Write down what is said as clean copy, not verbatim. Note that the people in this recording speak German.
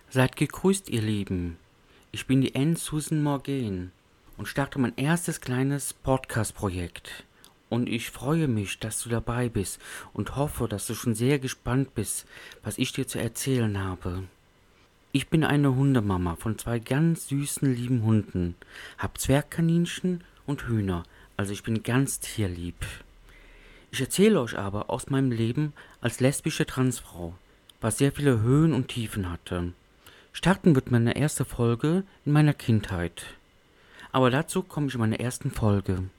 Seid gegrüßt, ihr Lieben. Ich bin die Anne Susan Morgan und starte mein erstes kleines Podcast-Projekt. Und ich freue mich, dass du dabei bist und hoffe, dass du schon sehr gespannt bist, was ich dir zu erzählen habe. Ich bin eine Hundemama von 2 ganz süßen, lieben Hunden, hab Zwergkaninchen und Hühner, also ich bin ganz tierlieb. Ich erzähle euch aber aus meinem Leben als lesbische Transfrau, was sehr viele Höhen und Tiefen hatte. Starten wird meine erste Folge in meiner Kindheit. Aber dazu komme ich in meiner ersten Folge.